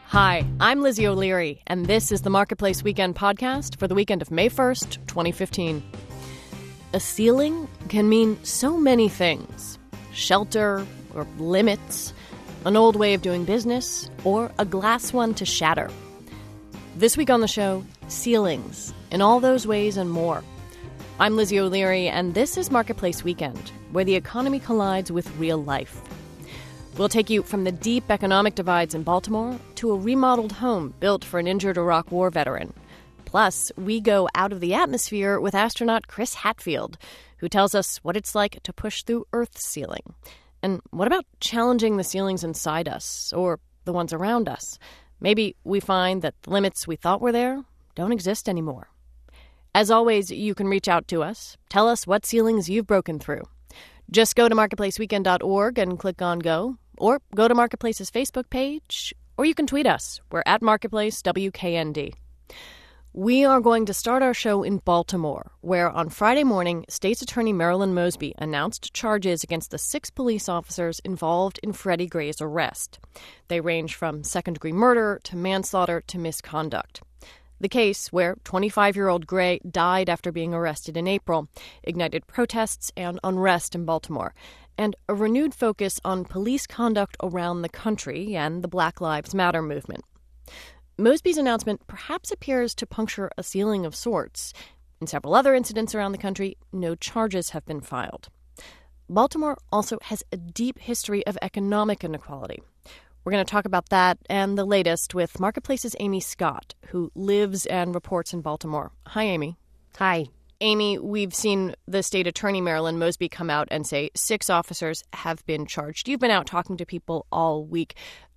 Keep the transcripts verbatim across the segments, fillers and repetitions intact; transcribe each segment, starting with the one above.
Hi, I'm Lizzie O'Leary, and this is the Marketplace Weekend podcast for the weekend of May first, twenty fifteen. A ceiling can mean so many things. Shelter or limits, an old way of doing business, or a glass one to shatter. This week on the show, ceilings, in all those ways and more. I'm Lizzie O'Leary, and this is Marketplace Weekend, where the economy collides with real life. We'll take you from the deep economic divides in Baltimore to a remodeled home built for an injured Iraq War veteran. Plus, we go out of the atmosphere with astronaut Chris Hadfield, who tells us what it's like to push through Earth's ceiling. And what about challenging the ceilings inside us, or the ones around us? Maybe we find that the limits we thought were there don't exist anymore. As always, you can reach out to us. Tell us what ceilings you've broken through. Just go to marketplace weekend dot org and click on Go, or go to Marketplace's Facebook page, or you can tweet us. We're at Marketplace W K N D. We are going to start our show in Baltimore, where on Friday morning, State's Attorney Marilyn Mosby announced charges against the six police officers involved in Freddie Gray's arrest. They range from second-degree murder to manslaughter to misconduct. The case, where twenty-five-year-old Gray died after being arrested in April, ignited protests and unrest in Baltimore, and a renewed focus on police conduct around the country and the Black Lives Matter movement. Mosby's announcement perhaps appears to puncture a ceiling of sorts. In several other incidents around the country, no charges have been filed. Baltimore also has a deep history of economic inequality. We're going to talk about that and the latest with Marketplace's Amy Scott, who lives and reports in Baltimore. Hi, Amy. Hi. Amy, we've seen the state attorney, Marilyn Mosby, come out and say six officers have been charged. You've been out talking to people all week.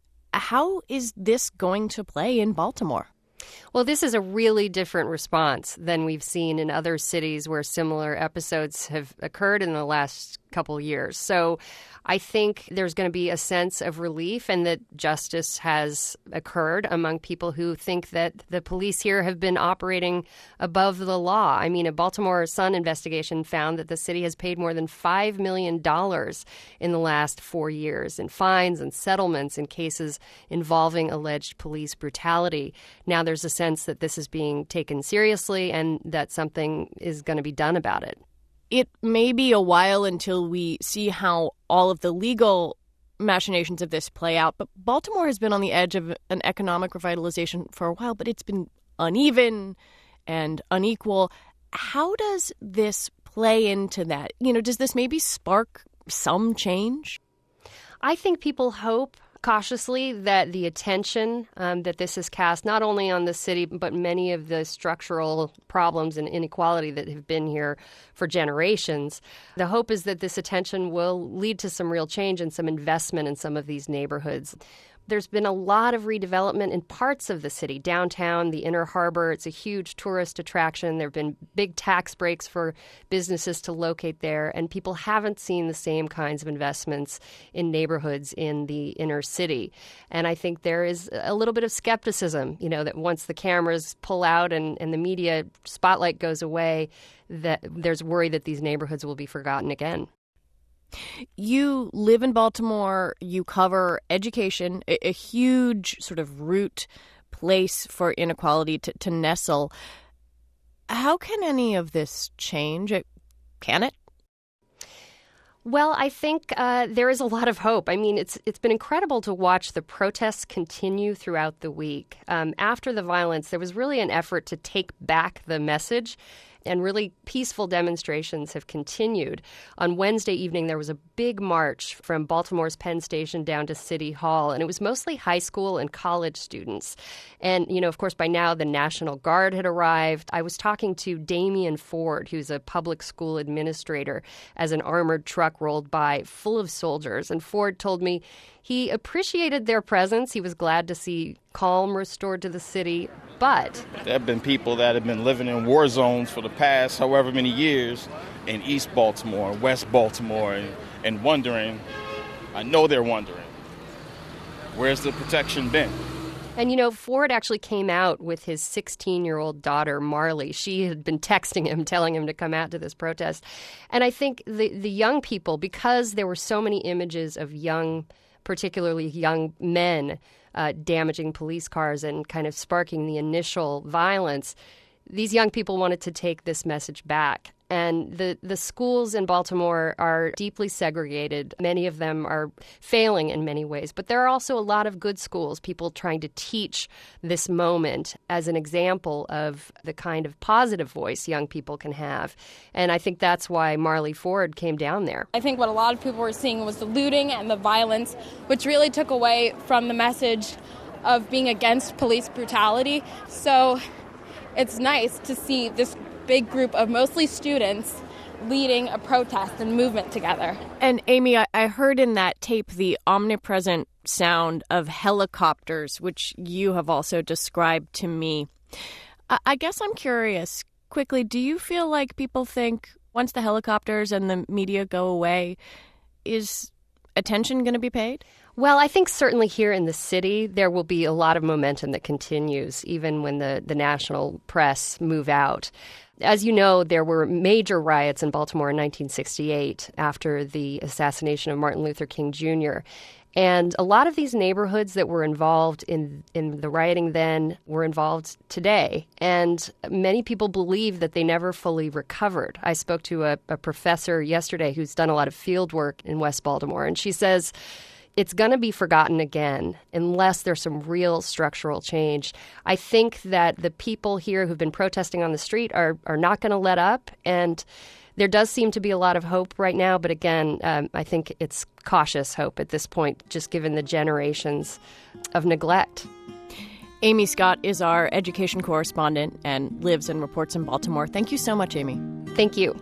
How is this going to play in Baltimore? Well, this is a really different response than we've seen in other cities where similar episodes have occurred in the last couple years. So I think there's going to be a sense of relief and that justice has occurred among people who think that the police here have been operating above the law. I mean, a Baltimore Sun investigation found that the city has paid more than five million dollars in the last four years in fines and settlements in cases involving alleged police brutality. Now there's a sense that this is being taken seriously and that something is going to be done about it. It may be a while until we see how all of the legal machinations of this play out, but Baltimore has been on the edge of an economic revitalization for a while, but it's been uneven and unequal. How does this play into that? You know, does this maybe spark some change? I think people hope cautiously that the attention um, that this has cast not only on the city, but many of the structural problems and inequality that have been here for generations. The hope is that this attention will lead to some real change and some investment in some of these neighborhoods. There's been a lot of redevelopment in parts of the city, downtown, the Inner Harbor. It's a huge tourist attraction. There have been big tax breaks for businesses to locate there, and people haven't seen the same kinds of investments in neighborhoods in the inner city. And I think there is a little bit of skepticism, you know, that once the cameras pull out and, and the media spotlight goes away, that there's worry that these neighborhoods will be forgotten again. You live in Baltimore, you cover education, a, a huge sort of root place for inequality to, to nestle. How can any of this change? Can it? Well, I think uh, there is a lot of hope. I mean, it's it's been incredible to watch the protests continue throughout the week. Um, after the violence, there was really an effort to take back the message, and really peaceful demonstrations have continued. On Wednesday evening, there was a big march from Baltimore's Penn Station down to City Hall, and it was mostly high school and college students. And, you know, of course, by now the National Guard had arrived. I was talking to Damian Ford, who's a public school administrator, as an armored truck rolled by full of soldiers. And Ford told me he appreciated their presence. He was glad to see calm restored to the city, but there have been people that have been living in war zones for the past however many years in East Baltimore, West Baltimore, and, and wondering, I know they're wondering, where's the protection been? And, you know, Ford actually came out with his sixteen-year-old daughter, Marley. She had been texting him, telling him to come out to this protest. And I think the, the young people, because there were so many images of young particularly young men uh, damaging police cars and kind of sparking the initial violence, these young people wanted to take this message back. And the, the schools in Baltimore are deeply segregated. Many of them are failing in many ways. But there are also a lot of good schools, people trying to teach this moment as an example of the kind of positive voice young people can have. And I think that's why Marley Ford came down there. I think what a lot of people were seeing was the looting and the violence, which really took away from the message of being against police brutality. So it's nice to see this big group of mostly students leading a protest and movement together. And Amy, I, I heard in that tape the omnipresent sound of helicopters, which you have also described to me. I, I guess I'm curious, quickly, do you feel like people think once the helicopters and the media go away, is attention going to be paid? Well, I think certainly here in the city, there will be a lot of momentum that continues, even when the, the national press move out. As you know, there were major riots in Baltimore in nineteen sixty-eight after the assassination of Martin Luther King Junior And a lot of these neighborhoods that were involved in, in the rioting then were involved today. And many people believe that they never fully recovered. I spoke to a, a professor yesterday who's done a lot of field work in West Baltimore, and she says it's going to be forgotten again unless there's some real structural change. I think that the people here who've been protesting on the street are, are not going to let up, and there does seem to be a lot of hope right now, but again, um, I think it's cautious hope at this point, just given the generations of neglect. Amy Scott is our education correspondent and lives and reports in Baltimore. Thank you so much, Amy. Thank you.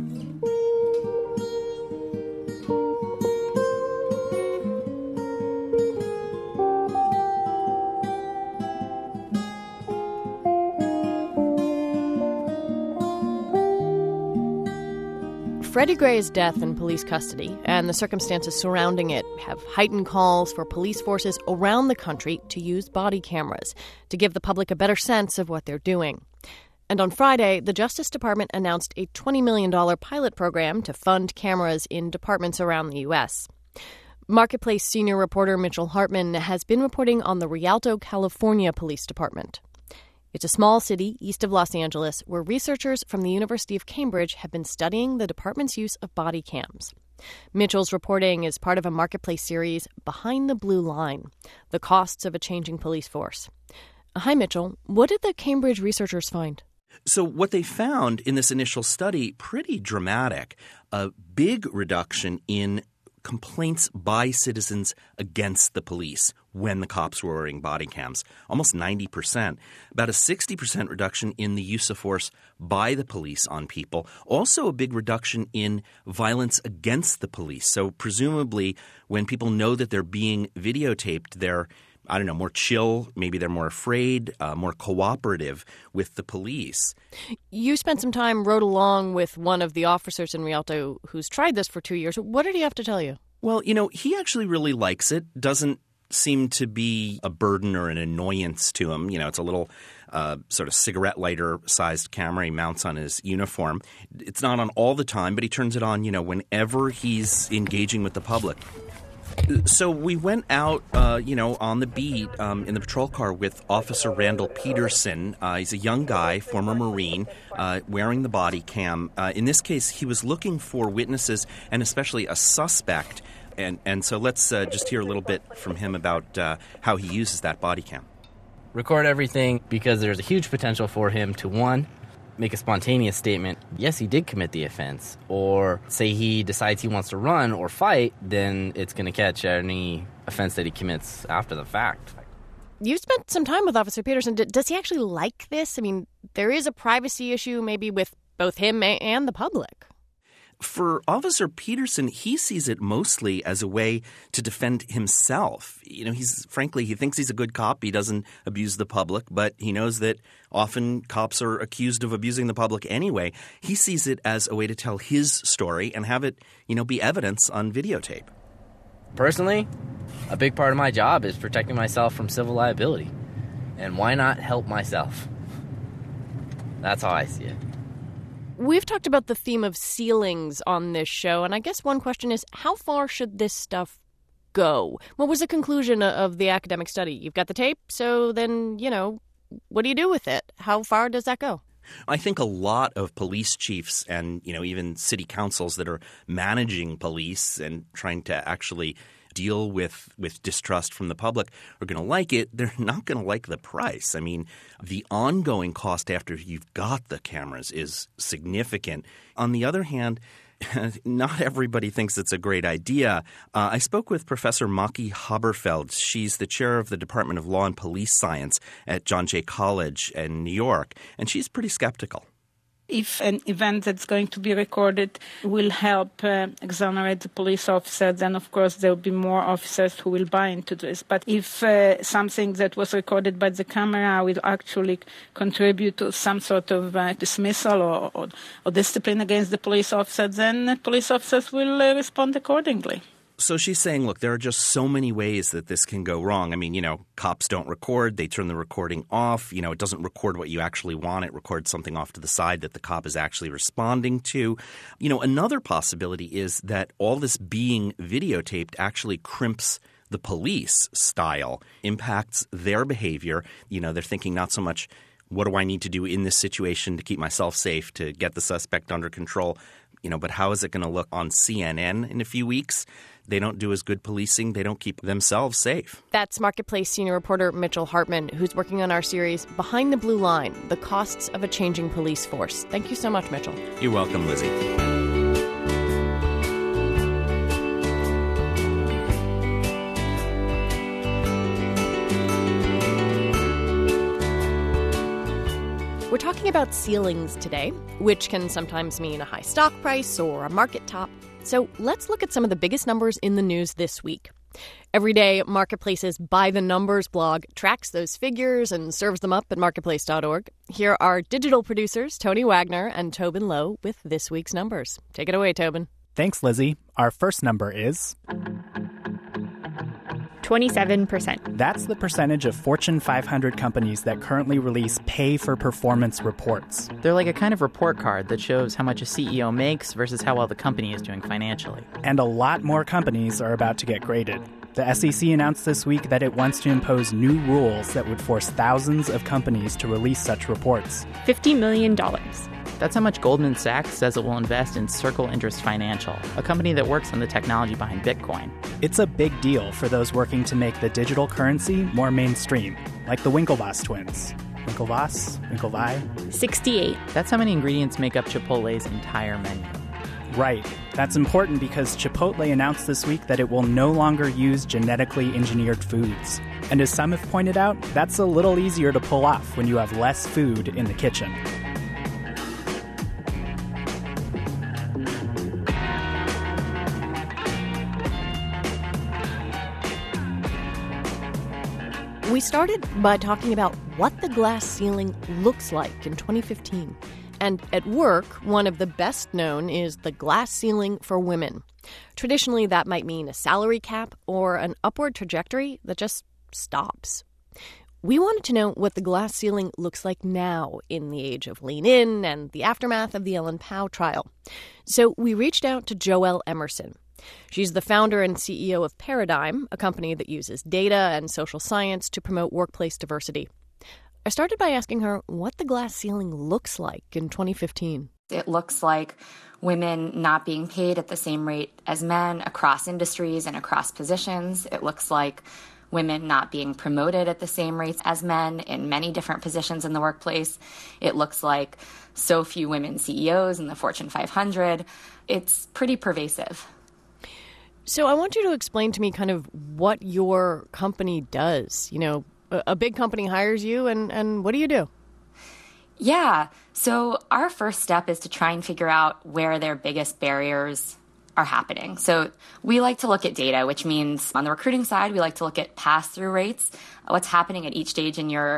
Freddie Gray's death in police custody and the circumstances surrounding it have heightened calls for police forces around the country to use body cameras to give the public a better sense of what they're doing. And on Friday, the Justice Department announced a twenty million dollars pilot program to fund cameras in departments around the U S. Marketplace senior reporter Mitchell Hartman has been reporting on the Rialto, California Police Department. It's a small city east of Los Angeles where researchers from the University of Cambridge have been studying the department's use of body cams. Mitchell's reporting is part of a Marketplace series, Behind the Blue Line, The Costs of a Changing Police Force. Hi, Mitchell. What did the Cambridge researchers find? So what they found in this initial study, pretty dramatic, a big reduction in complaints by citizens against the police when the cops were wearing body cams, almost ninety percent. About a sixty percent reduction in the use of force by the police on people. Also a big reduction in violence against the police. So presumably when people know that they're being videotaped, they're I don't know, more chill, maybe they're more afraid, uh, more cooperative with the police. You spent some time, rode along with one of the officers in Rialto who's tried this for two years. What did he have to tell you? Well, you know, he actually really likes it, doesn't seem to be a burden or an annoyance to him. You know, it's a little uh, sort of cigarette lighter-sized camera he mounts on his uniform. It's not on all the time, but he turns it on, you know, whenever he's engaging with the public. So we went out, uh, you know, on the beat um, in the patrol car with Officer Randall Peterson. Uh, he's a young guy, former Marine, uh, wearing the body cam. Uh, in this case, he was looking for witnesses and especially a suspect. And, and so let's uh, just hear a little bit from him about uh, how he uses that body cam. Record everything because there's a huge potential for him to, one, make a spontaneous statement, yes, he did commit the offense, or say he decides he wants to run or fight, then it's going to catch any offense that he commits after the fact. You spent some time with Officer Peterson. Does he actually like this? I mean, there is a privacy issue maybe with both him and the public. For Officer Peterson, he sees it mostly as a way to defend himself. You know, he's frankly, he thinks he's a good cop. He doesn't abuse the public, but he knows that often cops are accused of abusing the public anyway. He sees it as a way to tell his story and have it, you know, be evidence on videotape. Personally, a big part of my job is protecting myself from civil liability. And why not help myself? That's how I see it. We've talked about the theme of ceilings on this show, and I guess one question is, how far should this stuff go? What was the conclusion of the academic study? You've got the tape, so then, you know, what do you do with it? How far does that go? I think a lot of police chiefs and, you know, even city councils that are managing police and trying to actually deal with, with distrust from the public are going to like it. They're not going to like the price. I mean, the ongoing cost after you've got the cameras is significant. On the other hand, not everybody thinks it's a great idea. Uh, I spoke with Professor Maki Haberfeld. She's the chair of the Department of Law and Police Science at John Jay College in New York, and she's pretty skeptical. If an event that's going to be recorded will help uh, exonerate the police officer, then of course there will be more officers who will buy into this. But if uh, something that was recorded by the camera will actually contribute to some sort of uh, dismissal or, or, or discipline against the police officer, then police officers will uh, respond accordingly. So she's saying, look, there are just so many ways that this can go wrong. I mean, you know, cops don't record. They turn the recording off. You know, it doesn't record what you actually want. It records something off to the side that the cop is actually responding to. You know, another possibility is that all this being videotaped actually crimps the police style, impacts their behavior. You know, they're thinking not so much, what do I need to do in this situation to keep myself safe, to get the suspect under control? You know, but how is it going to look on C N N in a few weeks? They don't do as good policing. They don't keep themselves safe. That's Marketplace senior reporter Mitchell Hartman, who's working on our series Behind the Blue Line, The Costs of a Changing Police Force. Thank you so much, Mitchell. You're welcome, Lizzie. We're talking about ceilings today, which can sometimes mean a high stock price or a market top. So let's look at some of the biggest numbers in the news this week. Every day, Marketplace's By the Numbers blog tracks those figures and serves them up at marketplace dot org. Here are digital producers Tony Wagner and Tobin Lowe with this week's numbers. Take it away, Tobin. Thanks, Lizzie. Our first number is twenty-seven percent. That's the percentage of Fortune five hundred companies that currently release pay-for-performance reports. They're like a kind of report card that shows how much a C E O makes versus how well the company is doing financially. And a lot more companies are about to get graded. The S E C announced this week that it wants to impose new rules that would force thousands of companies to release such reports. fifty million dollars. That's how much Goldman Sachs says it will invest in Circle Interest Financial, a company that works on the technology behind Bitcoin. It's a big deal for those working to make the digital currency more mainstream, like the Winklevoss twins. Winklevoss? Winklevi? sixty-eight. That's how many ingredients make up Chipotle's entire menu. Right. That's important because Chipotle announced this week that it will no longer use genetically engineered foods. And as some have pointed out, that's a little easier to pull off when you have less food in the kitchen. We started by talking about what the glass ceiling looks like in twenty fifteen. And at work, one of the best known is the glass ceiling for women. Traditionally, that might mean a salary cap or an upward trajectory that just stops. We wanted to know what the glass ceiling looks like now in the age of Lean In and the aftermath of the Ellen Pao trial. So we reached out to Joelle Emerson. She's the founder and C E O of Paradigm, a company that uses data and social science to promote workplace diversity. I started by asking her what the glass ceiling looks like in twenty fifteen. It looks like women not being paid at the same rate as men across industries and across positions. It looks like women not being promoted at the same rates as men in many different positions in the workplace. It looks like so few women C E Os in the Fortune five hundred. It's pretty pervasive. So I want you to explain to me kind of what your company does. You know, a, a big company hires you, and, and what do you do? Yeah. So our first step is to try and figure out where their biggest barriers are happening. So we like to look at data, which means on the recruiting side, we like to look at pass-through rates, what's happening at each stage in your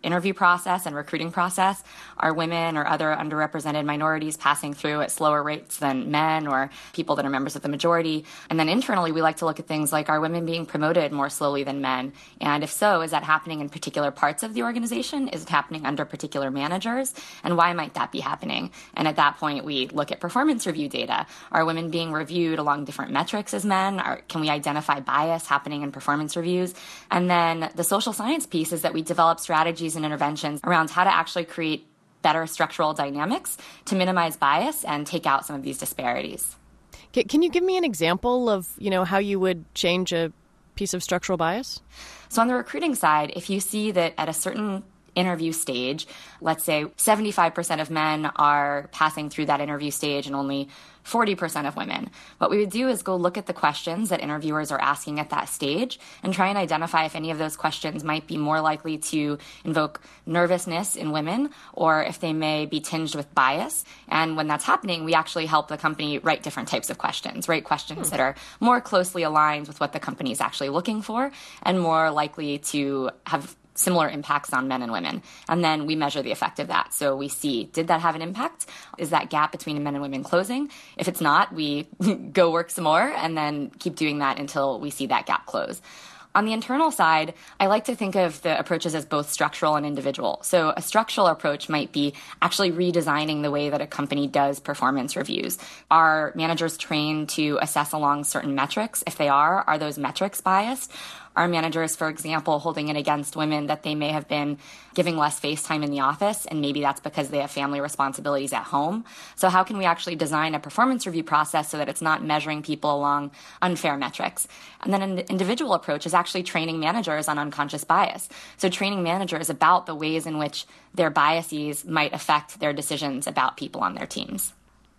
interview process and recruiting process? Are women or other underrepresented minorities passing through at slower rates than men or people that are members of the majority? And then internally, we like to look at things like, are women being promoted more slowly than men? And if so, is that happening in particular parts of the organization? Is it happening under particular managers? And why might that be happening? And at that point, we look at performance review data. Are women being reviewed along different metrics as men? Are, can we identify bias happening in performance reviews? And then the social science piece is that we develop strategies and interventions around how to actually create better structural dynamics to minimize bias and take out some of these disparities. Can you give me an example of, you know, how you would change a piece of structural bias? So on the recruiting side, if you see that at a certain interview stage, let's say seventy-five percent of men are passing through that interview stage and only forty percent of women. What we would do is go look at the questions that interviewers are asking at that stage and try and identify if any of those questions might be more likely to invoke nervousness in women or if they may be tinged with bias. And when that's happening, we actually help the company write different types of questions, write questions hmm. that are more closely aligned with what the company is actually looking for and more likely to have similar impacts on men and women. And then we measure the effect of that. So we see, did that have an impact? Is that gap between men and women closing? If it's not, we go work some more and then keep doing that until we see that gap close. On the internal side, I like to think of the approaches as both structural and individual. So a structural approach might be actually redesigning the way that a company does performance reviews. Are managers trained to assess along certain metrics? If they are, are those metrics biased? Are managers, for example, holding it against women that they may have been giving less face time in the office, and maybe that's because they have family responsibilities at home? So how can we actually design a performance review process so that it's not measuring people along unfair metrics? And then an individual approach is actually training managers on unconscious bias. So training managers about the ways in which their biases might affect their decisions about people on their teams.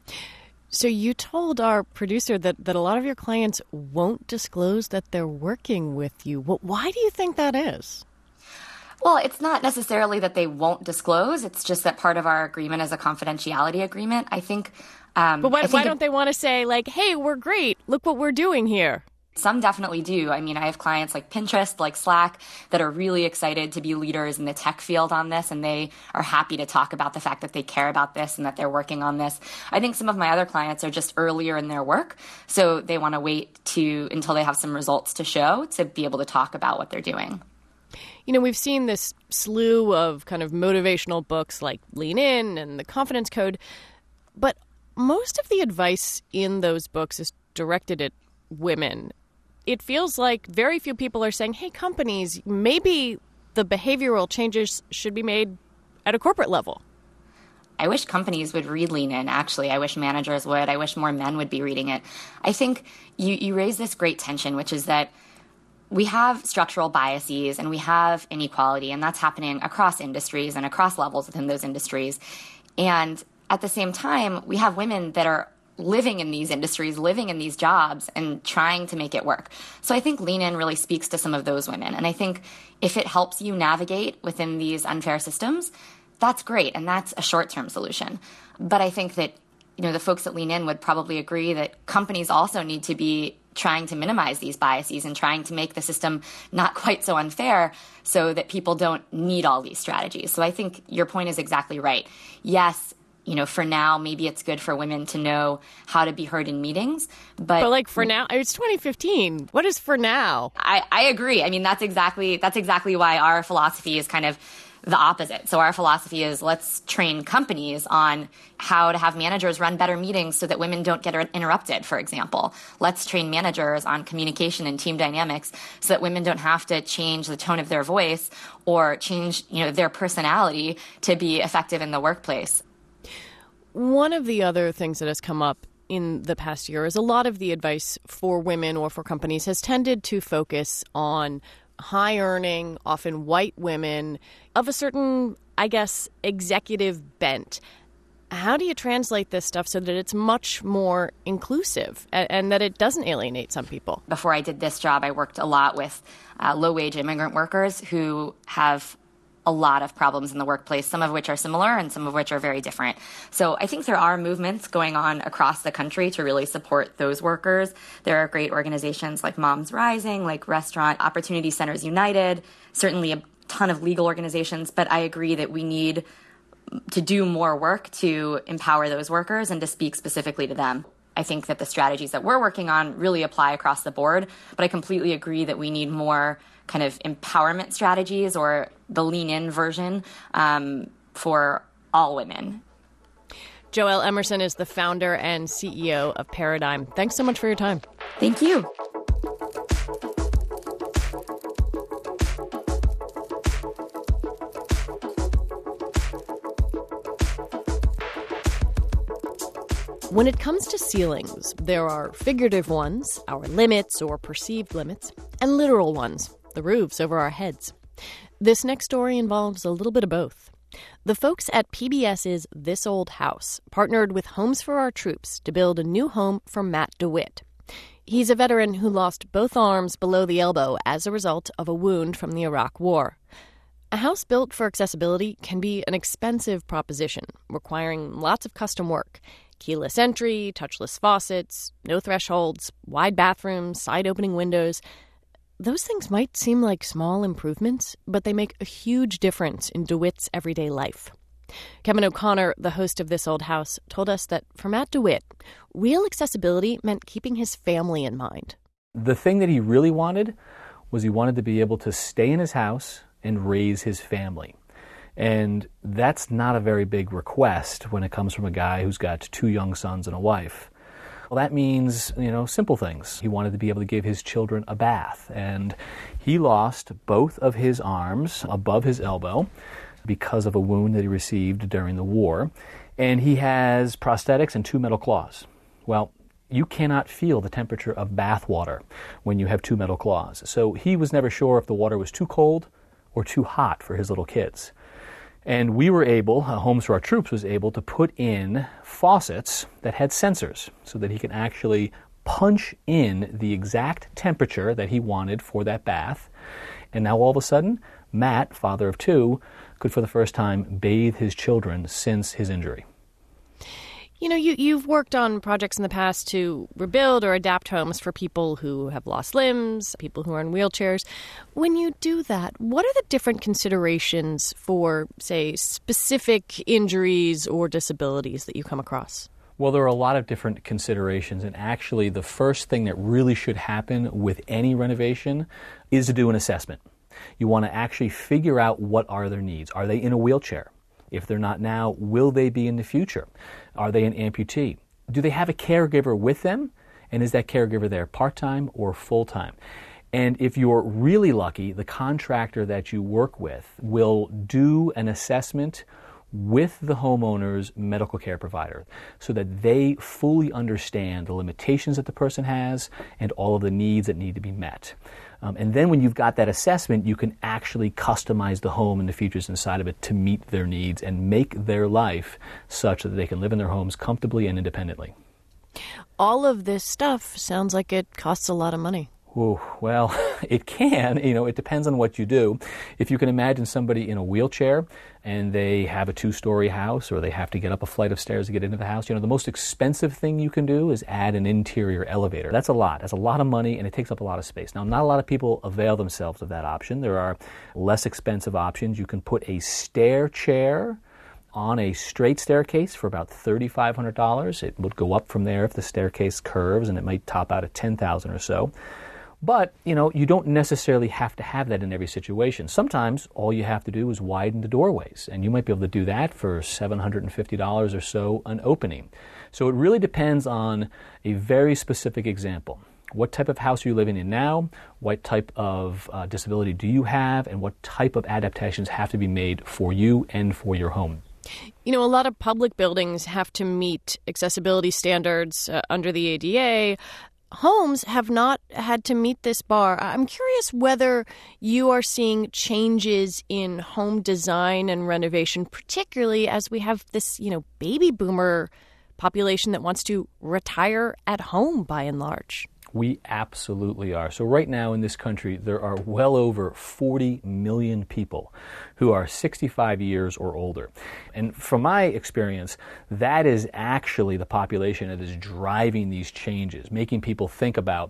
So you told our producer that, that a lot of your clients won't disclose that they're working with you. Well, why do you think that is? Well, it's not necessarily that they won't disclose. It's just that part of our agreement is a confidentiality agreement. I think. Um, but why, I think why it, don't they want to say, like, hey, we're great. Look what we're doing here. Some definitely do. I mean, I have clients like Pinterest, like Slack, that are really excited to be leaders in the tech field on this, and they are happy to talk about the fact that they care about this and that they're working on this. I think some of my other clients are just earlier in their work, so they want to wait to until they have some results to show to be able to talk about what they're doing. You know, we've seen this slew of kind of motivational books like Lean In and The Confidence Code, but most of the advice in those books is directed at women. It feels like very few people are saying, hey, companies, maybe the behavioral changes should be made at a corporate level. I wish companies would read Lean In, actually. I wish managers would. I wish more men would be reading it. I think you, you raise this great tension, which is that we have structural biases and we have inequality, and that's happening across industries and across levels within those industries. And at the same time, we have women that are living in these industries, living in these jobs, and trying to make it work. So I think Lean In really speaks to some of those women. And I think if it helps you navigate within these unfair systems, that's great. And that's a short-term solution. But I think that, you know, the folks at Lean In would probably agree that companies also need to be trying to minimize these biases and trying to make the system not quite so unfair so that people don't need all these strategies. So I think your point is exactly right. Yes, you know, for now, maybe it's good for women to know how to be heard in meetings. But, but like for now, it's twenty fifteen. What is for now? I, I agree. I mean, that's exactly that's exactly why our philosophy is kind of the opposite. So our philosophy is let's train companies on how to have managers run better meetings so that women don't get interrupted, for example. Let's train managers on communication and team dynamics so that women don't have to change the tone of their voice or change, you know, their personality to be effective in the workplace. One of the other things that has come up in the past year is a lot of the advice for women or for companies has tended to focus on high-earning, often white women of a certain, I guess, executive bent. How do you translate this stuff so that it's much more inclusive and, and that it doesn't alienate some people? Before I did this job, I worked a lot with uh, low-wage immigrant workers who have a lot of problems in the workplace, some of which are similar and some of which are very different. So I think there are movements going on across the country to really support those workers. There are great organizations like Moms Rising, like Restaurant Opportunity Centers United, certainly ton of legal organizations, but I agree that we need to do more work to empower those workers and to speak specifically to them. I think that the strategies that we're working on really apply across the board, but I completely agree that we need more kind of empowerment strategies or the lean-in version um, for all women. Joelle Emerson is the founder and C E O of Paradigm. Thanks so much for your time. Thank you. When it comes to ceilings, there are figurative ones, our limits or perceived limits, and literal ones, the roofs over our heads. This next story involves a little bit of both. The folks at PBS's This Old House partnered with Homes for Our Troops to build a new home for Matt DeWitt. He's a veteran who lost both arms below the elbow as a result of a wound from the Iraq War. A house built for accessibility can be an expensive proposition, requiring lots of custom work. Keyless entry, touchless faucets, no thresholds, wide bathrooms, side-opening windows. Those things might seem like small improvements, but they make a huge difference in DeWitt's everyday life. Kevin O'Connor, the host of This Old House, told us that for Matt DeWitt, real accessibility meant keeping his family in mind. The thing that he really wanted was he wanted to be able to stay in his house and raise his family. And that's not a very big request when it comes from a guy who's got two young sons and a wife. Well, that means, you know, simple things. He wanted to be able to give his children a bath. And he lost both of his arms above his elbow because of a wound that he received during the war. And he has prosthetics and two metal claws. Well, you cannot feel the temperature of bath water when you have two metal claws. So he was never sure if the water was too cold or too hot for his little kids. And we were able, uh, Homes for Our Troops was able to put in faucets that had sensors so that he can actually punch in the exact temperature that he wanted for that bath. And now all of a sudden, Matt, father of two, could for the first time bathe his children since his injury. You know, you, you've worked on projects in the past to rebuild or adapt homes for people who have lost limbs, people who are in wheelchairs. When you do that, what are the different considerations for, say, specific injuries or disabilities that you come across? Well, there are a lot of different considerations, and actually the first thing that really should happen with any renovation is to do an assessment. You want to actually figure out what are their needs. Are they in a wheelchair? If they're not now, will they be in the future? Are they an amputee? Do they have a caregiver with them? And is that caregiver there part-time or full-time? And if you're really lucky, the contractor that you work with will do an assessment with the homeowner's medical care provider so that they fully understand the limitations that the person has and all of the needs that need to be met. Um, and then when you've got that assessment, you can actually customize the home and the features inside of it to meet their needs and make their life such that they can live in their homes comfortably and independently. All of this stuff sounds like it costs a lot of money. Ooh, well, it can. You know, it depends on what you do. If you can imagine somebody in a wheelchair and they have a two-story house or they have to get up a flight of stairs to get into the house, you know, the most expensive thing you can do is add an interior elevator. That's a lot. That's a lot of money, and it takes up a lot of space. Now, not a lot of people avail themselves of that option. There are less expensive options. You can put a stair chair on a straight staircase for about three thousand five hundred dollars. It would go up from there if the staircase curves, and it might top out at ten thousand dollars or so. But, you know, you don't necessarily have to have that in every situation. Sometimes all you have to do is widen the doorways, and you might be able to do that for seven hundred fifty dollars or so an opening. So it really depends on a very specific example. What type of house are you living in now? What type of uh, disability do you have? And what type of adaptations have to be made for you and for your home? You know, a lot of public buildings have to meet accessibility standards uh, under the A D A. Homes have not had to meet this bar. I'm curious whether you are seeing changes in home design and renovation, particularly as we have this, you know, baby boomer population that wants to retire at home by and large. We absolutely are. So right now in this country, there are well over forty million people who are sixty-five years or older. And from my experience, that is actually the population that is driving these changes, making people think about,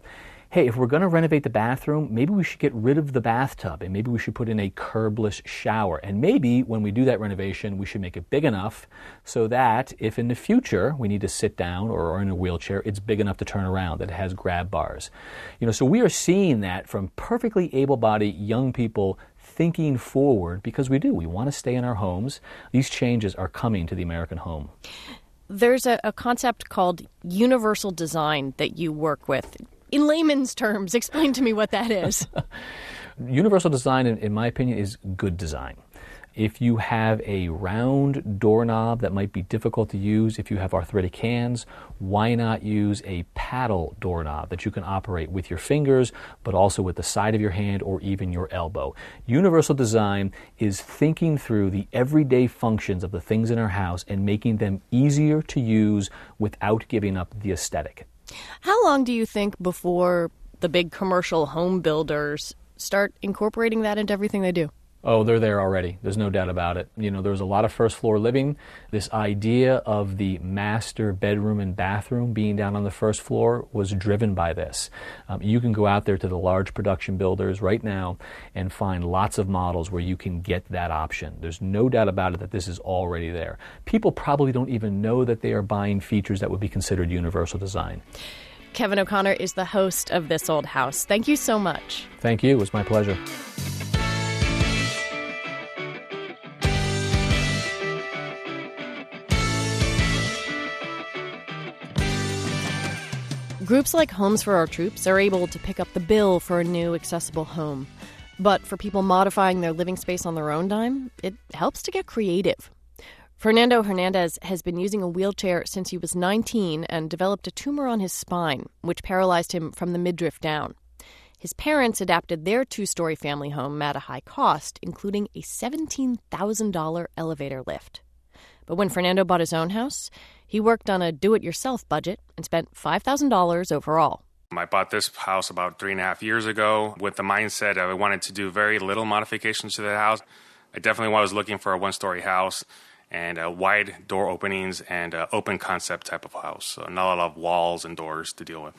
hey, if we're going to renovate the bathroom, maybe we should get rid of the bathtub and maybe we should put in a curbless shower. And maybe when we do that renovation, we should make it big enough so that if in the future we need to sit down or are in a wheelchair, it's big enough to turn around, that it has grab bars. You know, so we are seeing that from perfectly able-bodied young people thinking forward, because we do. We want to stay in our homes. These changes are coming to the American home. There's a, a concept called universal design that you work with. In layman's terms, explain to me what that is. Universal design, in, in my opinion, is good design. If you have a round doorknob that might be difficult to use, if you have arthritic hands, why not use a paddle doorknob that you can operate with your fingers, but also with the side of your hand or even your elbow? Universal design is thinking through the everyday functions of the things in our house and making them easier to use without giving up the aesthetic. How long do you think before the big commercial home builders start incorporating that into everything they do? Oh, they're there already. There's no doubt about it. You know, there's a lot of first floor living. This idea of the master bedroom and bathroom being down on the first floor was driven by this. Um, you can go out there to the large production builders right now and find lots of models where you can get that option. There's no doubt about it that this is already there. People probably don't even know that they are buying features that would be considered universal design. Kevin O'Connor is the host of This Old House. Thank you so much. Thank you. It was my pleasure. Groups like Homes for Our Troops are able to pick up the bill for a new accessible home. But for people modifying their living space on their own dime, it helps to get creative. Fernando Hernandez has been using a wheelchair since he was nineteen and developed a tumor on his spine, which paralyzed him from the midriff down. His parents adapted their two-story family home at a high cost, including a seventeen thousand dollars elevator lift. But when Fernando bought his own house, he worked on a do-it-yourself budget and spent five thousand dollars overall. I bought this house about three and a half years ago with the mindset of I wanted to do very little modifications to the house. I definitely was looking for a one-story house and uh, wide door openings and uh, open concept type of house. So not a lot of walls and doors to deal with.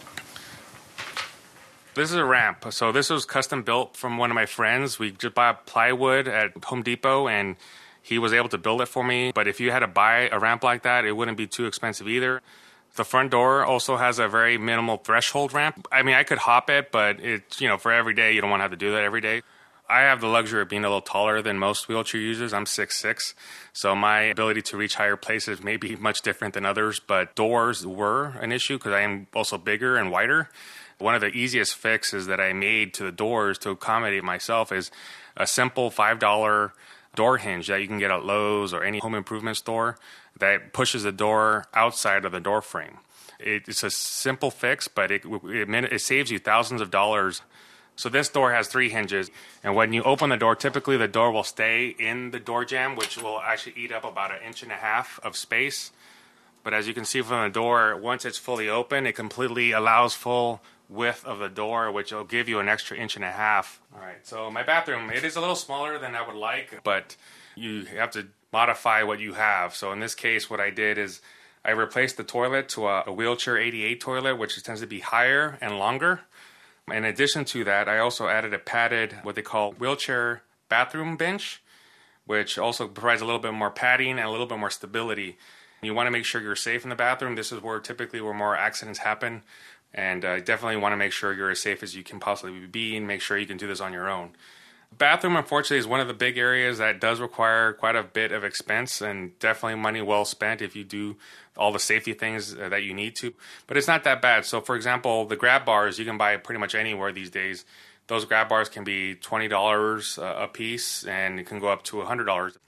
This is a ramp. So this was custom built from one of my friends. We just bought plywood at Home Depot and he was able to build it for me. But if you had to buy a ramp like that, it wouldn't be too expensive either. The front door also has a very minimal threshold ramp. I mean, I could hop it, but it's, you know, for every day, you don't want to have to do that every day. I have the luxury of being a little taller than most wheelchair users. I'm six foot six, so my ability to reach higher places may be much different than others, but doors were an issue because I am also bigger and wider. One of the easiest fixes that I made to the doors to accommodate myself is a simple five dollar door hinge that you can get at Lowe's or any home improvement store that pushes the door outside of the door frame. It's a simple fix, but it, it, it saves you thousands of dollars. So this door has three hinges, and when you open the door, typically the door will stay in the door jamb, which will actually eat up about an inch and a half of space. But as you can see from the door, once it's fully open, it completely allows full width of the door, which will give you an extra inch and a half. All right, so my bathroom, it is a little smaller than I would like, but you have to modify what you have. So in this case, what I did is I replaced the toilet to a, a wheelchair eighty-eight toilet, which tends to be higher and longer. In addition to that, I also added a padded, what they call wheelchair bathroom bench, which also provides a little bit more padding and a little bit more stability. You want to make sure you're safe in the bathroom. This is where typically where more accidents happen. And uh, definitely want to make sure you're as safe as you can possibly be and make sure you can do this on your own. Bathroom, unfortunately, is one of the big areas that does require quite a bit of expense and definitely money well spent if you do all the safety things that you need to. But it's not that bad. So, for example, the grab bars you can buy pretty much anywhere these days. Those grab bars can be twenty dollars a piece and it can go up to one hundred dollars.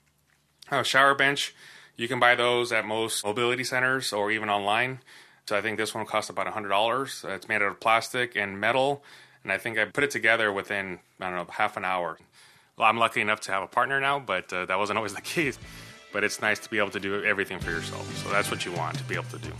A shower bench, you can buy those at most mobility centers or even online. So I think this one costs about one hundred dollars. It's made out of plastic and metal. And I think I put it together within, I don't know, half an hour. Well, I'm lucky enough to have a partner now, but uh, that wasn't always the case. But it's nice to be able to do everything for yourself. So that's what you want to be able to do.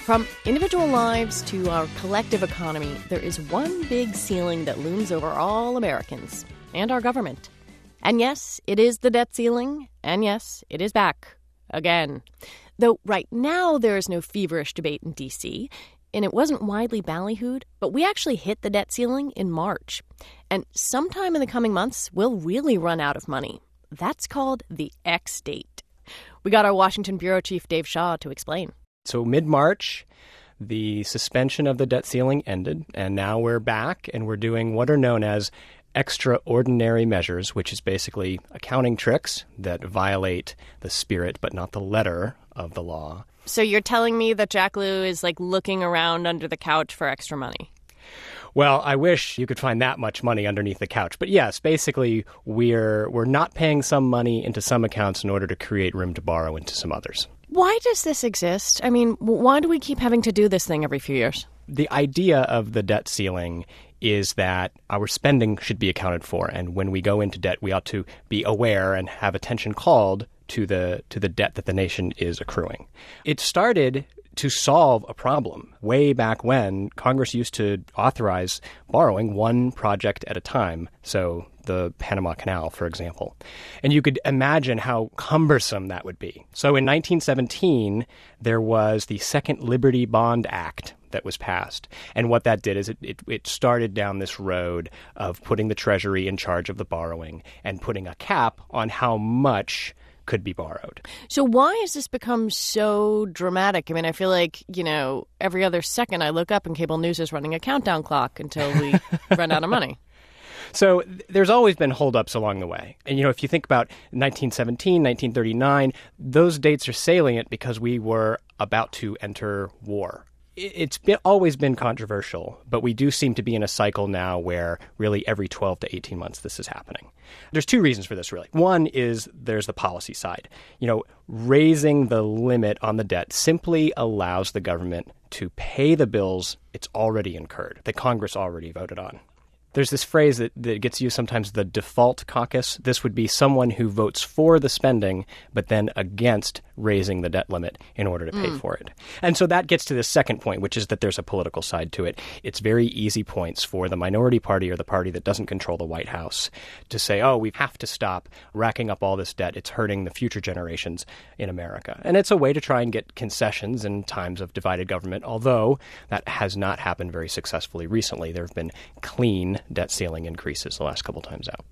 From individual lives to our collective economy, there is one big ceiling that looms over all Americans and our government. And yes, it is the debt ceiling. And yes, it is back again. Though right now there is no feverish debate in D C, and it wasn't widely ballyhooed, but we actually hit the debt ceiling in March. And sometime in the coming months, we'll really run out of money. That's called the X date. We got our Washington bureau chief, Dave Shaw, to explain. So mid-March, the suspension of the debt ceiling ended, and now we're back, and we're doing what are known as extraordinary measures, which is basically accounting tricks that violate the spirit but not the letter of the law. So you're telling me that Jack Lew is like looking around under the couch for extra money? Well, I wish you could find that much money underneath the couch. But yes, basically, we're we're not paying some money into some accounts in order to create room to borrow into some others. Why does this exist? I mean, why do we keep having to do this thing every few years? The idea of the debt ceiling is that our spending should be accounted for. And when we go into debt, we ought to be aware and have attention called to the to the debt that the nation is accruing. It started to solve a problem way back when Congress used to authorize borrowing one project at a time. So the Panama Canal, for example. And you could imagine how cumbersome that would be. So in nineteen seventeen, there was the Second Liberty Bond Act that was passed. And what that did is it, it, it started down this road of putting the Treasury in charge of the borrowing and putting a cap on how much could be borrowed. So why has this become so dramatic? I mean, I feel like, you know, every other second I look up and cable news is running a countdown clock until we run out of money. So there's always been holdups along the way. And, you know, if you think about nineteen seventeen, nineteen thirty-nine, those dates are salient because we were about to enter war. It's been, always been controversial, but we do seem to be in a cycle now where really every twelve to eighteen months this is happening. There's two reasons for this, really. One is there's the policy side. You know, raising the limit on the debt simply allows the government to pay the bills it's already incurred, that Congress already voted on. There's this phrase that, that gets used sometimes, the default caucus. This would be someone who votes for the spending, but then against raising the debt limit in order to pay mm. for it. And so that gets to the second point, which is that there's a political side to it. It's very easy points for the minority party or the party that doesn't control the White House to say, oh, we have to stop racking up all this debt. It's hurting the future generations in America. And it's a way to try and get concessions in times of divided government, although that has not happened very successfully recently. There have been clean debt ceiling increases the last couple times out.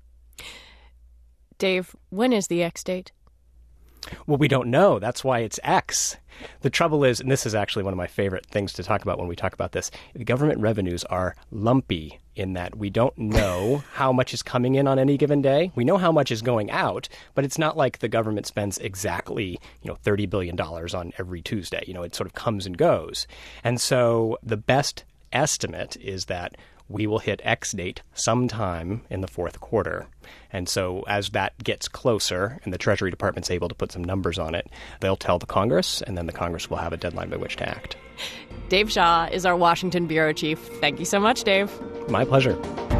Dave, when is the X date? Well, we don't know. That's why it's X. The trouble is, and this is actually one of my favorite things to talk about when we talk about this, the government revenues are lumpy in that we don't know how much is coming in on any given day. We know how much is going out, but it's not like the government spends exactly, you know, thirty billion dollars on every Tuesday. You know, it sort of comes and goes. And so the best estimate is that we will hit X date sometime in the fourth quarter. And so as that gets closer and the Treasury Department's able to put some numbers on it, they'll tell the Congress, and then the Congress will have a deadline by which to act. Dave Shaw is our Washington bureau chief. Thank you so much, Dave. My pleasure.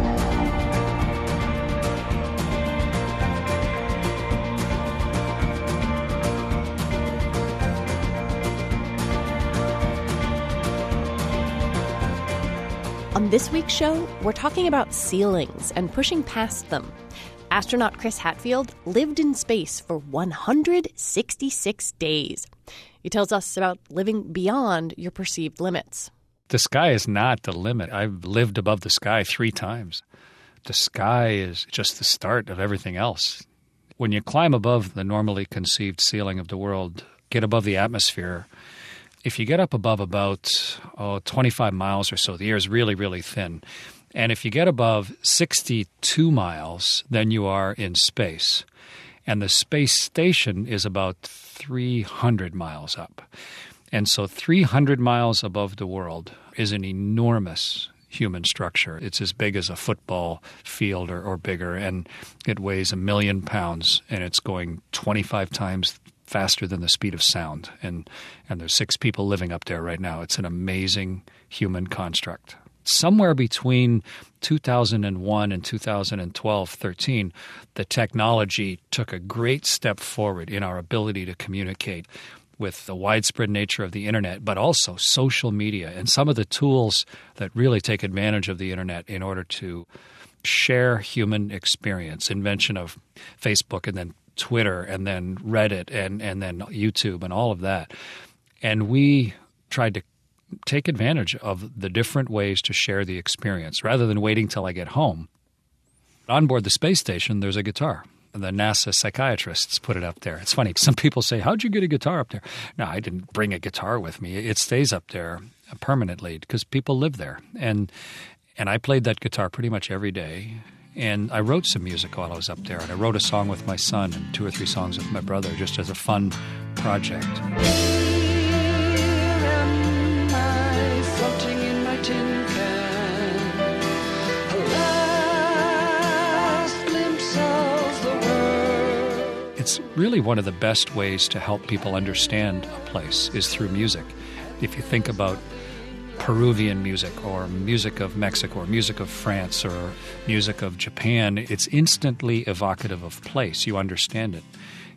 On this week's show, we're talking about ceilings and pushing past them. Astronaut Chris Hadfield lived in space for one hundred sixty-six days. He tells us about living beyond your perceived limits. The sky is not the limit. I've lived above the sky three times. The sky is just the start of everything else. When you climb above the normally conceived ceiling of the world, get above the atmosphere, if you get up above about oh, twenty-five miles or so, the air is really, really thin. And if you get above sixty-two miles, then you are in space. And the space station is about three hundred miles up. And so three hundred miles above the world is an enormous human structure. It's as big as a football field or, or bigger, and it weighs a million pounds, and it's going twenty-five times faster than the speed of sound. And, and there's six people living up there right now. It's an amazing human construct. Somewhere between two thousand one and two thousand twelve, thirteen, the technology took a great step forward in our ability to communicate with the widespread nature of the internet, but also social media and some of the tools that really take advantage of the internet in order to share human experience. Invention of Facebook and then Twitter and then Reddit and, and then YouTube and all of that. And we tried to take advantage of the different ways to share the experience rather than waiting till I get home. On board the space station, there's a guitar. The NASA psychiatrists put it up there. It's funny. Some people say, how'd you get a guitar up there? No, I didn't bring a guitar with me. It stays up there permanently because people live there. And and I played that guitar pretty much every day. And I wrote some music while I was up there. And I wrote a song with my son and two or three songs with my brother just as a fun project. It's really one of the best ways to help people understand a place is through music. If you think about Peruvian music or music of Mexico or music of France or music of Japan, it's instantly evocative of place. You understand it.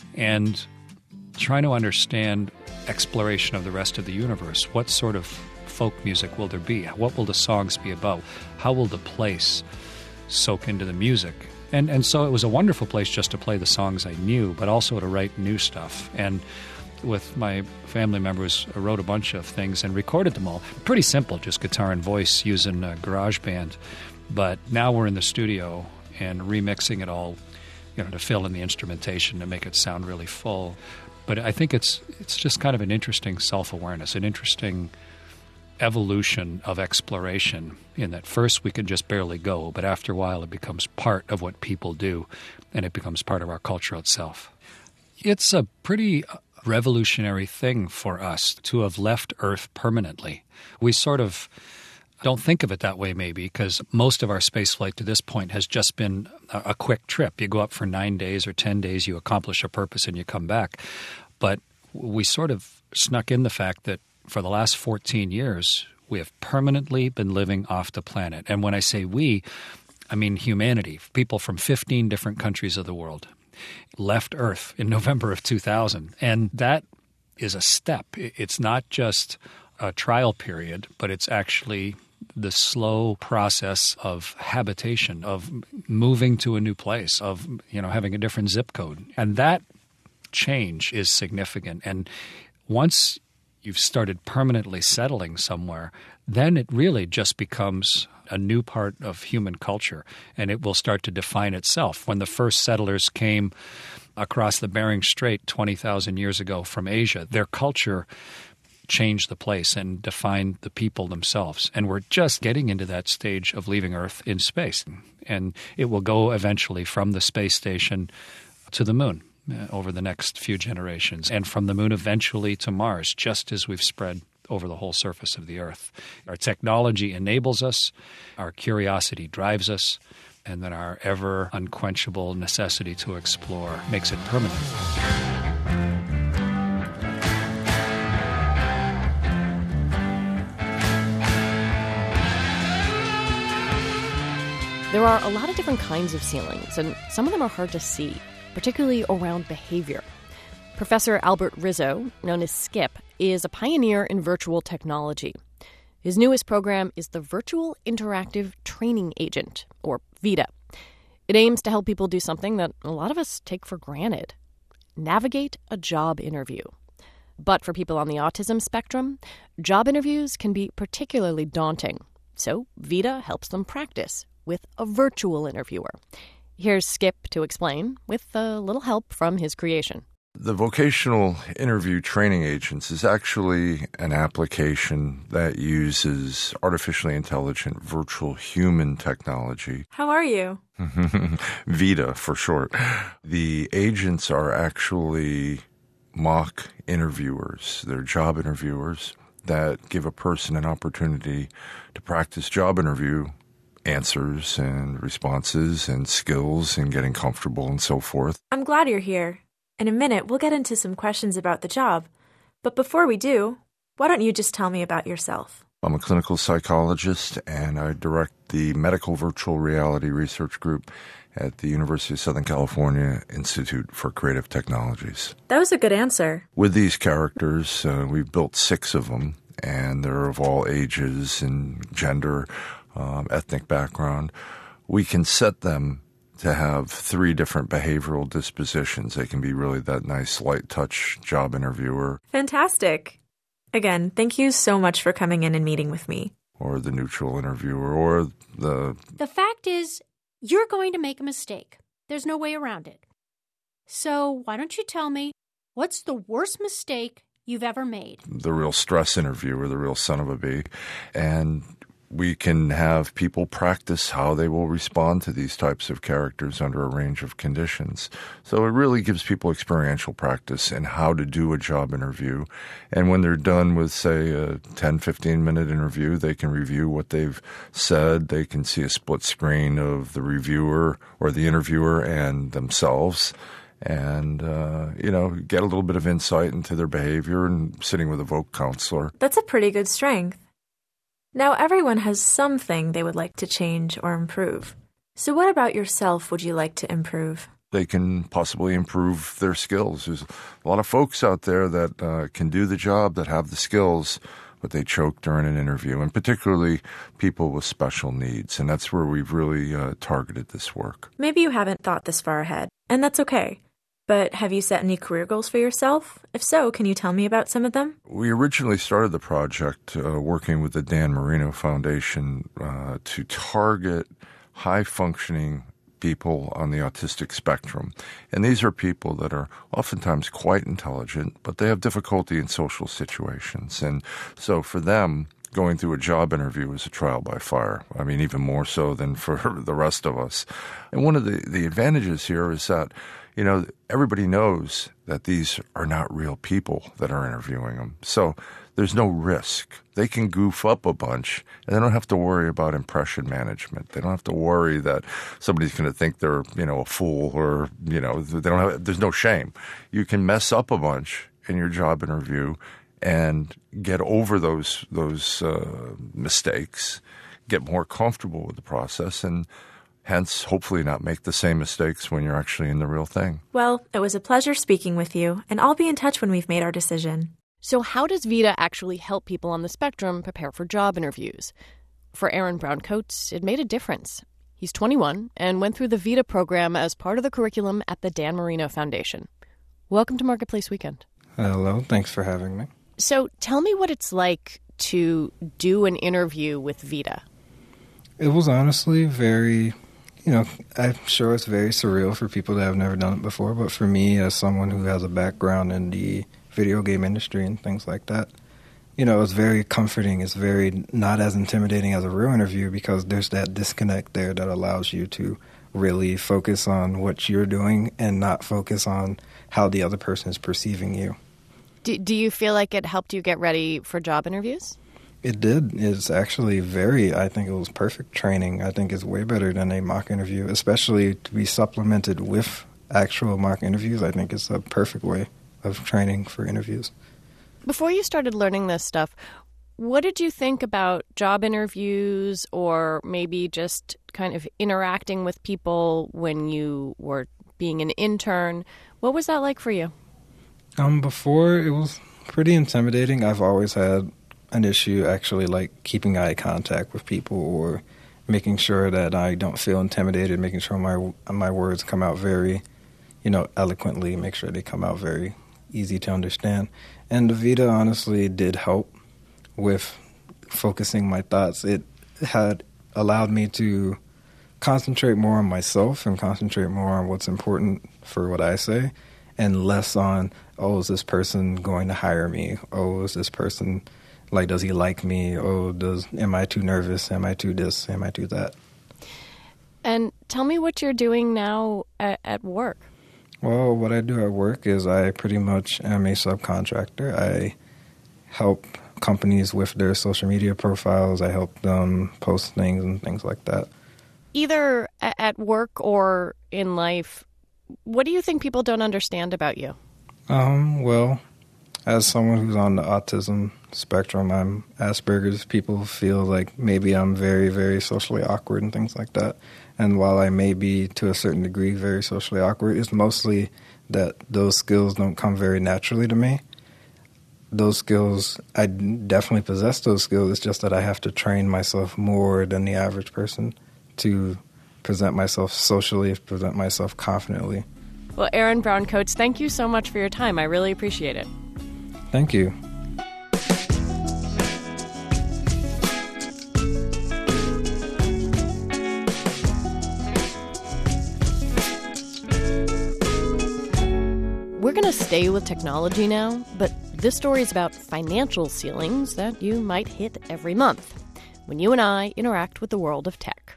And trying to understand exploration of the rest of the universe. What sort of folk music will there be? What will the songs be about? How will the place soak into the music? And and so it was a wonderful place just to play the songs I knew, but also to write new stuff. And with my family members, I wrote a bunch of things and recorded them all. Pretty simple, just guitar and voice using uh, GarageBand. But now we're in the studio and remixing it all, you know, to fill in the instrumentation to make it sound really full. But I think it's it's just kind of an interesting self-awareness, an interesting evolution of exploration in that first we can just barely go, but after a while it becomes part of what people do and it becomes part of our culture itself. It's a pretty revolutionary thing for us to have left Earth permanently. We sort of don't think of it that way maybe because most of our spaceflight to this point has just been a, a quick trip. You go up for nine days or ten days, you accomplish a purpose and you come back. But we sort of snuck in the fact that for the last fourteen years, we have permanently been living off the planet. And when I say we, I mean humanity. People from fifteen different countries of the world left Earth in November of two thousand. And that is a step. It's not just a trial period, but it's actually the slow process of habitation, of moving to a new place, of, you know, having a different zip code. And that change is significant. And once you've started permanently settling somewhere, then it really just becomes a new part of human culture, and it will start to define itself. When the first settlers came across the Bering Strait twenty thousand years ago from Asia, their culture changed the place and defined the people themselves. And we're just getting into that stage of leaving Earth in space. And it will go eventually from the space station to the moon over the next few generations, and from the moon eventually to Mars, just as we've spread over the whole surface of the Earth. Our technology enables us, our curiosity drives us, and then our ever unquenchable necessity to explore makes it permanent. There are a lot of different kinds of ceilings, and some of them are hard to see, particularly around behavior. Professor Albert Rizzo, known as Skip, is a pioneer in virtual technology. His newest program is the Virtual Interactive Training Agent, or VITA. It aims to help people do something that a lot of us take for granted: navigate a job interview. But for people on the autism spectrum, job interviews can be particularly daunting. So VITA helps them practice with a virtual interviewer. Here's Skip to explain, with a little help from his creation. The Vocational Interview Training Agents is actually an application that uses artificially intelligent virtual human technology. How are you? VITA for short. The agents are actually mock interviewers. They're job interviewers that give a person an opportunity to practice job interview answers and responses and skills and getting comfortable and so forth. I'm glad you're here. In a minute, we'll get into some questions about the job. But before we do, why don't you just tell me about yourself? I'm a clinical psychologist, and I direct the Medical Virtual Reality Research Group at the University of Southern California Institute for Creative Technologies. That was a good answer. With these characters, uh, we've built six of them, and they're of all ages and gender, um, ethnic background. We can set them to have three different behavioral dispositions. They can be really that nice, light-touch job interviewer. Fantastic. Again, thank you so much for coming in and meeting with me. Or the neutral interviewer, or the... The fact is, you're going to make a mistake. There's no way around it. So why don't you tell me, what's the worst mistake you've ever made? The real stress interviewer, the real son of a bee. And we can have people practice how they will respond to these types of characters under a range of conditions. So it really gives people experiential practice in how to do a job interview. And when they're done with, say, a ten, fifteen-minute interview, they can review what they've said. They can see a split screen of the reviewer or the interviewer and themselves, and, uh, you know, get a little bit of insight into their behavior and sitting with a voc counselor. That's a pretty good strength. Now, everyone has something they would like to change or improve. So what about yourself would you like to improve? They can possibly improve their skills. There's a lot of folks out there that uh, can do the job, that have the skills, but they choke during an interview, and particularly people with special needs. And that's where we've really uh, targeted this work. Maybe you haven't thought this far ahead, and that's okay. But have you set any career goals for yourself? If so, can you tell me about some of them? We originally started the project uh, working with the Dan Marino Foundation uh, to target high-functioning people on the autistic spectrum. And these are people that are oftentimes quite intelligent, but they have difficulty in social situations. And so for them, going through a job interview is a trial by fire. I mean, even more so than for the rest of us. And one of the, the advantages here is that, you know, everybody knows that these are not real people that are interviewing them. So there's no risk. They can goof up a bunch, and they don't have to worry about impression management. They don't have to worry that somebody's going to think they're, you know, a fool, or, you know, they don't have, there's no shame. You can mess up a bunch in your job interview and get over those those uh, mistakes, get more comfortable with the process, and hence, hopefully not make the same mistakes when you're actually in the real thing. Well, it was a pleasure speaking with you, and I'll be in touch when we've made our decision. So how does VIDA actually help people on the spectrum prepare for job interviews? For Aaron Brown Coates, it made a difference. He's twenty-one and went through the VIDA program as part of the curriculum at the Dan Marino Foundation. Welcome to Marketplace Weekend. Hello, thanks for having me. So tell me what it's like to do an interview with VIDA. It was honestly very... You know, I'm sure it's very surreal for people that have never done it before, but for me, as someone who has a background in the video game industry and things like that, you know, it's very comforting. It's very not as intimidating as a real interview because there's that disconnect there that allows you to really focus on what you're doing and not focus on how the other person is perceiving you. Do, do you feel like it helped you get ready for job interviews? It did. It's actually very, I think it was perfect training. I think it's way better than a mock interview, especially to be supplemented with actual mock interviews. I think it's a perfect way of training for interviews. Before you started learning this stuff, what did you think about job interviews or maybe just kind of interacting with people when you were being an intern? What was that like for you? Um, before, it was pretty intimidating. I've always had an issue actually like keeping eye contact with people or making sure that I don't feel intimidated, making sure my my words come out very, you know, eloquently, make sure they come out very easy to understand. And the VIDA honestly did help with focusing my thoughts. It had allowed me to concentrate more on myself and concentrate more on what's important for what I say and less on, oh, is this person going to hire me? Oh, is this person... Like, does he like me? Oh, does am I too nervous? Am I too this? Am I too that? And tell me what you're doing now at, at work. Well, what I do at work is I pretty much am a subcontractor. I help companies with their social media profiles. I help them post things and things like that. Either at work or in life, what do you think people don't understand about you? Um, well... As someone who's on the autism spectrum, I'm Asperger's. People feel like maybe I'm very, very socially awkward and things like that. And while I may be, to a certain degree, very socially awkward, it's mostly that those skills don't come very naturally to me. Those skills, I definitely possess those skills. It's just that I have to train myself more than the average person to present myself socially, present myself confidently. Well, Aaron Brown Coates, thank you so much for your time. I really appreciate it. Thank you. We're going to stay with technology now, but this story is about financial ceilings that you might hit every month when you and I interact with the world of tech.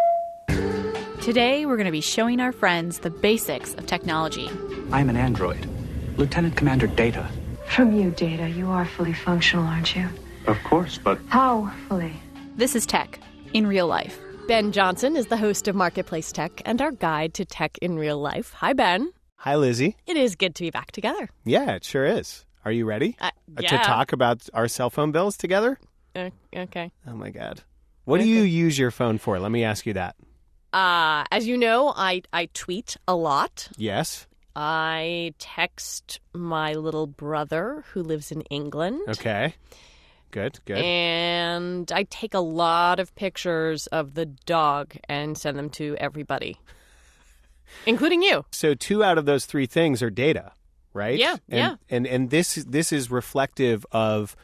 Today, we're going to be showing our friends the basics of technology. I'm an android. Lieutenant Commander Data. From you, Data, you are fully functional, aren't you? Of course, but... How fully? This is tech in real life. Ben Johnson is the host of Marketplace Tech and our guide to tech in real life. Hi, Ben. Hi, Lizzie. It is good to be back together. Yeah, it sure is. Are you ready uh, yeah. to talk about our cell phone bills together? Uh, okay. Oh, my God. What okay. do you use your phone for? Let me ask you that. Uh, as you know, I, I tweet a lot. Yes. I text my little brother who lives in England. Okay. Good, good. And I take a lot of pictures of the dog and send them to everybody, including you. So two out of those three things are data, right? Yeah, and, yeah. And and this this is reflective of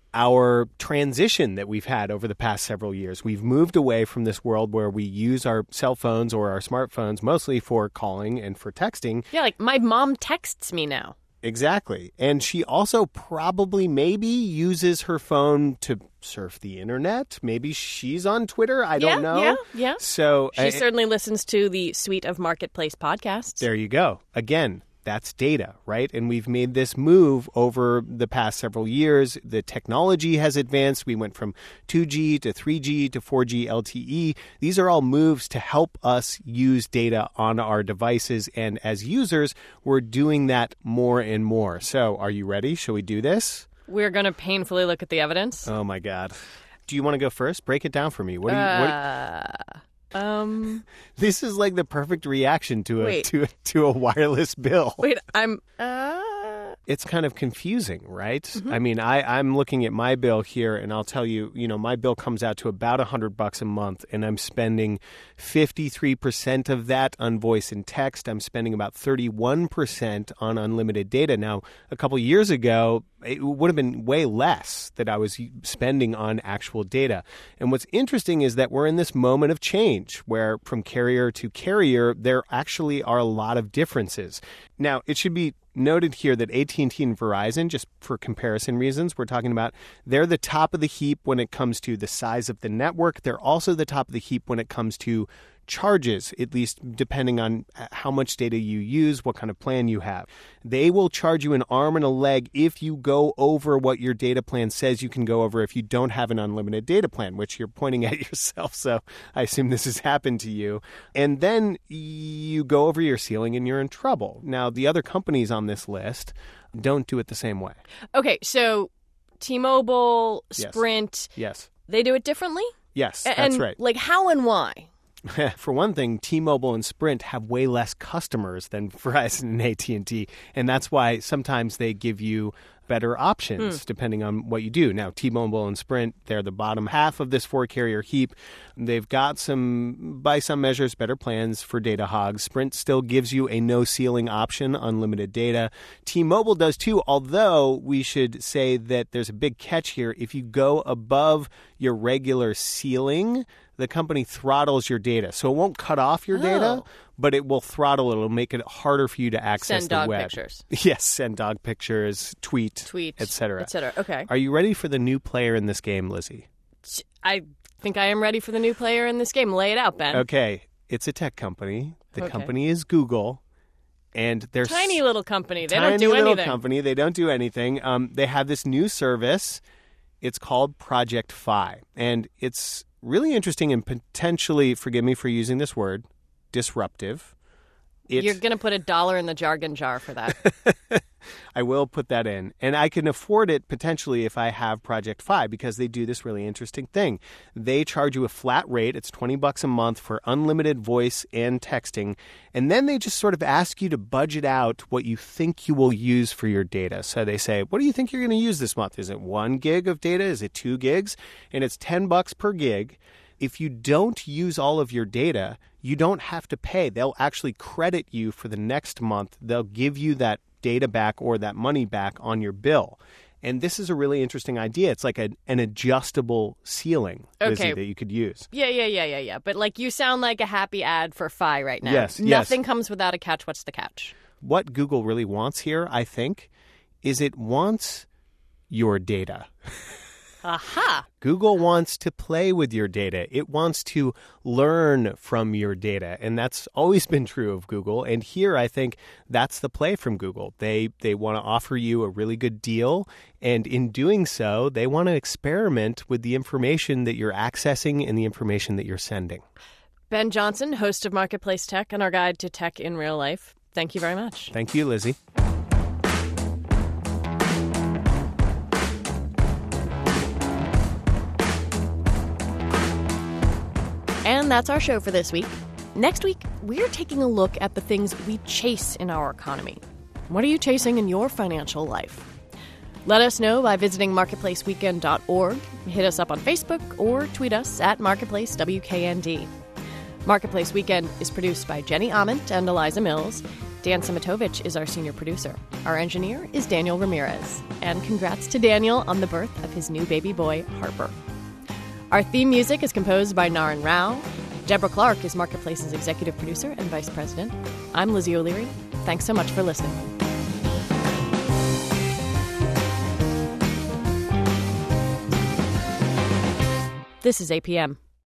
our transition that we've had over the past several years. We've moved away from this world where we use our cell phones or our smartphones mostly for calling and for texting. Yeah, like my mom texts me now. Exactly. And she also probably maybe uses her phone to surf the internet. Maybe she's on Twitter. I don't yeah, know. Yeah, yeah. So she uh, certainly listens to the suite of Marketplace podcasts. There you go. Again, that's data, right? And we've made this move over the past several years. The technology has advanced. We went from two G to three G to four G L T E. These are all moves to help us use data on our devices. And as users, we're doing that more and more. So are you ready? Shall we do this? We're going to painfully look at the evidence. Oh, my God. Do you want to go first? Break it down for me. What do you... Uh... What... Um, this is like the perfect reaction to a wait. to to a wireless bill. Wait, I'm. Uh... It's kind of confusing, right? Mm-hmm. I mean, I I'm looking at my bill here, and I'll tell you, you know, my bill comes out to about a hundred bucks a month, and I'm spending fifty-three percent of that on voice and text. I'm spending about thirty-one percent on unlimited data. Now, a couple years ago, it would have been way less that I was spending on actual data. And what's interesting is that we're in this moment of change where from carrier to carrier, there actually are a lot of differences. Now, it should be noted here that A T and T and Verizon, just for comparison reasons, we're talking about, they're the top of the heap when it comes to the size of the network. They're also the top of the heap when it comes to charges, at least depending on how much data you use, what kind of plan you have. They will charge you an arm and a leg if you go over what your data plan says you can go over if you don't have an unlimited data plan, which you're pointing at yourself, so I assume this has happened to you. And then you go over your ceiling and you're in trouble. Now, the other companies on this list don't do it the same way. Okay, so T-Mobile, Yes. Sprint, Yes. they do it differently? Yes, that's and, right. Like, how and why? For one thing, T-Mobile and Sprint have way less customers than Verizon and A T and T, and that's why sometimes they give you better options Hmm. depending on what you do. Now, T-Mobile and Sprint, they're the bottom half of this four-carrier heap. They've got some, by some measures, better plans for data hogs. Sprint still gives you a no-ceiling option, unlimited data. T-Mobile does too, although we should say that there's a big catch here. If you go above your regular ceiling, the company throttles your data. So it won't cut off your Oh. data, but it will throttle it. It'll make it harder for you to access Send the dog web. pictures. Yes, send dog pictures, tweet, Tweet, et cetera. et cetera. Okay. Are you ready for the new player in this game, Lizzie? I think I am ready for the new player in this game. Lay it out, Ben. Okay, it's a tech company. The Okay. company is Google, and they're Tiny s- little company. They tiny don't do little anything. company. They don't do anything. Um, they have this new service. It's called Project Fi, and it's really interesting and potentially, forgive me for using this word, disruptive. It, You're going to put a dollar in the jargon jar for that. I will put that in. And I can afford it potentially if I have Project Fi, because they do this really interesting thing. They charge you a flat rate. It's twenty bucks a month for unlimited voice and texting. And then they just sort of ask you to budget out what you think you will use for your data. So they say, what do you think you're going to use this month? Is it one gig of data? Is it two gigs? And it's ten bucks per gig. If you don't use all of your data, you don't have to pay. They'll actually credit you for the next month. They'll give you that data back or that money back on your bill. And this is a really interesting idea. It's like a, an adjustable ceiling, Lizzie, Okay. that you could use. Yeah, yeah, yeah, yeah, yeah. But like you sound like a happy ad for Fi right now. Yes, yes. Nothing comes without a catch. What's the catch? What Google really wants here, I think, is it wants your data. Aha! Google wants to play with your data. It wants to learn from your data. And that's always been true of Google. And here, I think that's the play from Google. They they want to offer you a really good deal. And in doing so, they want to experiment with the information that you're accessing and the information that you're sending. Ben Johnson, host of Marketplace Tech and our guide to tech in real life. Thank you very much. Thank you, Lizzie. And that's our show for this week. Next week, we're taking a look at the things we chase in our economy. What are you chasing in your financial life? Let us know by visiting marketplace weekend dot org. Hit us up on Facebook or tweet us at Marketplace W K N D. Marketplace Weekend is produced by Jenny Ament and Eliza Mills. Dan Simitovich is our senior producer. Our engineer is Daniel Ramirez. And congrats to Daniel on the birth of his new baby boy, Harper. Our theme music is composed by Naren Rao. Deborah Clark is Marketplace's executive producer and vice president. I'm Lizzie O'Leary. Thanks so much for listening. This is A P M.